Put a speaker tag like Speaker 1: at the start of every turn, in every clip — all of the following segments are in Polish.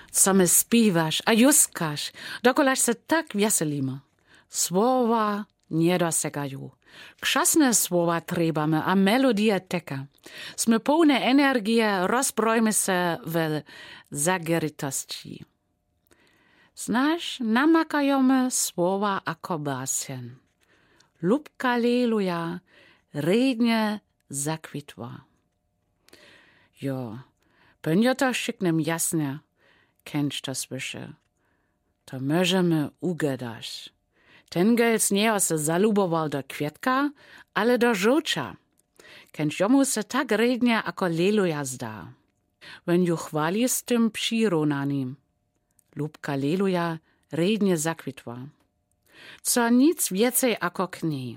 Speaker 1: co my spíwaš a juskaš, dokolaž se tak veselíme. Słowa nie dosegajú. Krzasne słowa trebame a melodie teka. Sme pełne energie, rozbrojme se w zageritosti. Znaš, namakajome słowa ako basen. Lubka leluja, rednie zakwitła. Jo, pędzio to szyknem jasne, kęcz to słyszy. To możemy ugadać. Ten gels nie se zalubował do kwietka, ale do żółcza. Kęcz jomu se tak rednie ako leluja zda. When ju chwali z tym przyronanim. Lubka leluja rednie zakwitła. Co nic więcej ako kni.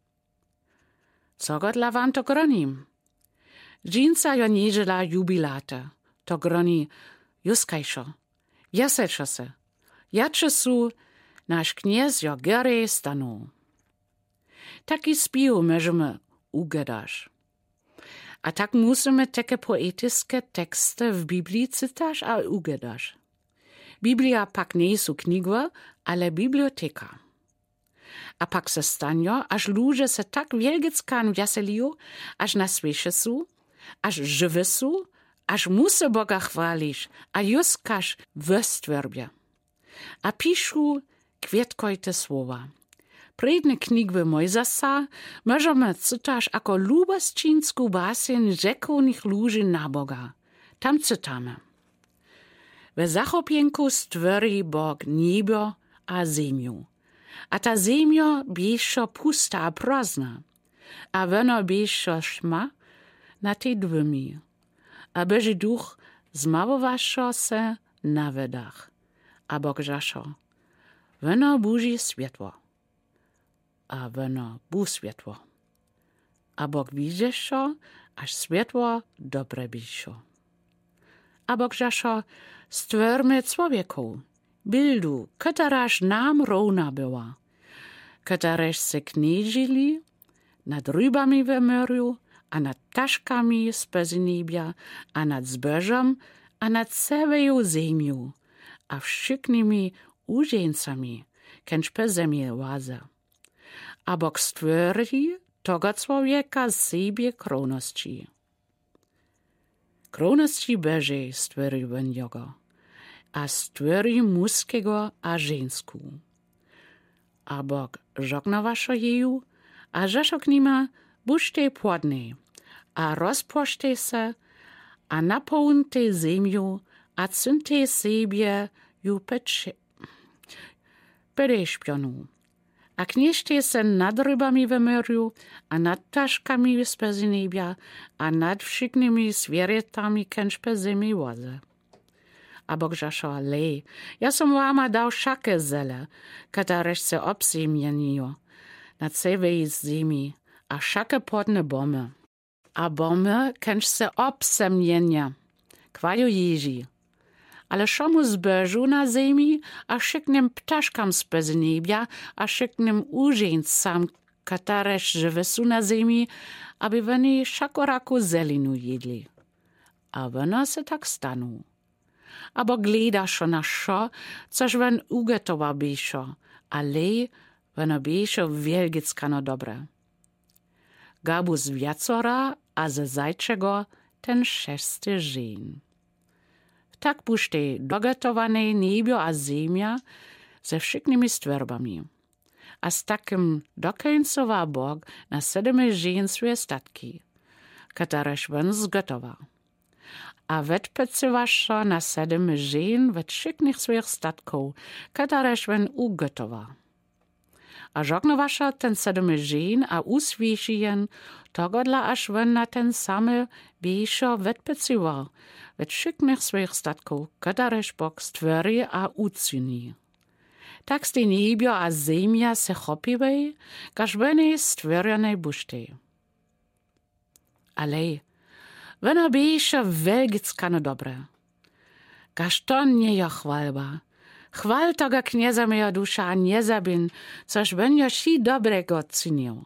Speaker 1: Co go dla wam to gronim? Dżinca jo niedziela jubilata. To groni juskajszo. Wieselšo se. Jače su naš kniez jo gerej stanu. Taki spił możemy ugadać. A tak musimy takie poetyckie teksty w Biblii czytać a ugadać. Biblia pak nie są knigły, ale biblioteka. A pak se stanio, aż ludzie se tak wielgickan weseliją, aż na słyszy su, aż żywy su, aż musy Boga chwalić, a juskaż wystwerbia. A pišu kvietkojte słowa. Predne knigwy Mojzasa możemy czytać jako lubosčinsku basen rzekovnych ludzi na Boga. Tam czytamy. W zachopienku stwori Bog niebo a ziemię. A ta ziemia bieżo pusta a prozna. A wono bieżo szma na tej dwymi. A Boży duch zmawowašo se na wedach. A Bog rzeszo. Wono burzy światło. A wono bu światło. A Bog widzieszo, aż światło dobre biszo. A Bog rzeszo, stwórmy człowieku, bildu, któraż nam równa była, któraż se knieżyli nad rybami w morzu, a nad ptaszkami z niebia, a nad zbożem, a nad całą ziemią, a wszystkimi użeńcami, kęż po ziemi łaza. A Bog stwori tego człowieka z siebie kroności. Kroności Bożej stwori on jego, a stwori muskiego a żensku. A Bog żognowašo jeju, a rzeszo k nima bušte płodne, a rozpošte se, a napełnte ziemiu, a cynte siebie ju pedešpionu. A kniežte se nad rybami w morzu, a nad ptaszkami z niebia, a nad wszystkimi zwierzętami, kęż po ziemi łaze. A Bog rzeszo, lej, ja som wama dał wszakie zele, któreż se obsiemieniło na całej ziemi, a wszakie płodne bomy. A bomy, kęż se obsiemienia, kwajo ježi. Ale šomu zbožu na ziemi, a všeknym ptaszkam z niebia, a všeknym užencam, któreż żywe su na ziemi, aby oni wszakoraku zelinu jedli. A ono se tak stanu. Abo gledašo na šo, což on ugotova bišo, ale ono bišo wielgickano dobre. Gabu z wiacora, a ze zajczego ten šesty żeń. Tak bušte dogotowane niebio a ziemia ze wszystkimi stworbami. A z takim dokońcowa Bog na 7 żeń swoje statki, któreż on zgotował. A odpycywašo na 7 żeń we wszystkich swoich statków, któreż on ugotował. A żognowašo ten 7 żeń a uswiesijen, tego dla aż on na ten samy bieszo odpycywał, we wszystkich swoich statków, któreż Bog stwori a uczyni. Tak ste niebio a ziemia se chopiwej, każ one stworzone bušte. Ale ono bieszo wielgickano dobre. Każ to nie je chwalba. Chwal tego knieza moja dusza a nie zabin, což on jo si dobrego czynił.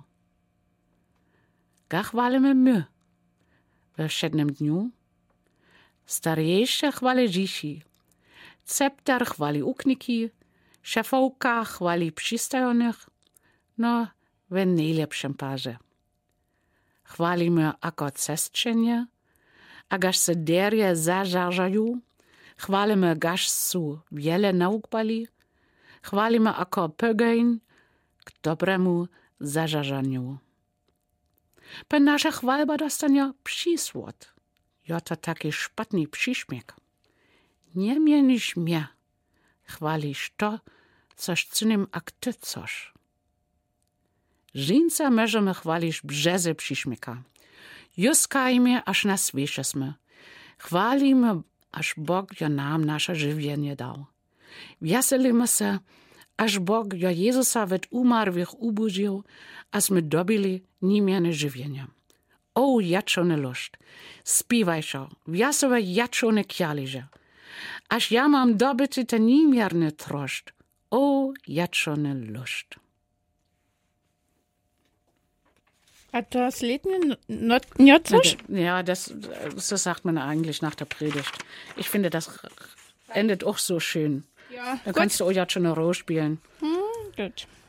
Speaker 1: Ga chwalimy my we wszednym dniu. Starejsze chwale dziś, Cepter chwali ukniki, szefowka chwali przystajonych, no w najlepszym parze. Chwalimy ako cestczenie, a gaż se derje zażarżają, chwalimy gaż su wiele naukbali, chwalimy ako pögejn k dobremu zażarzaniu. Pe nasza chwalba dostania przysłod, jo to taki szpatny przyśmiech. Nie mienisz mnie, chwalisz to, coś cynym ak ty coś. Żynca możemy chwalić brzeze przyśmiecha. Juskajmy, aż nas wyszesmy. Chwalimy, aż Bóg jo nam nasze żywienie dał. Wieselimy się, aż Bóg jo Jezusa wet umarłych ubudził, aż my dobili niemienne żywienie. O, jaczone lust, spiewaj się, wiesowe jaczone kialiże. Aż ja mam dobyty ten niemierny troszcz. O, jaczone lust.
Speaker 2: A das Lied nicht so?
Speaker 1: Ja, so sagt man eigentlich nach der Predigt. Ich finde, das endet auch so schön.
Speaker 2: Ja,
Speaker 1: Da kannst du auch jetzt schon eine Rolle spielen.
Speaker 2: Gut.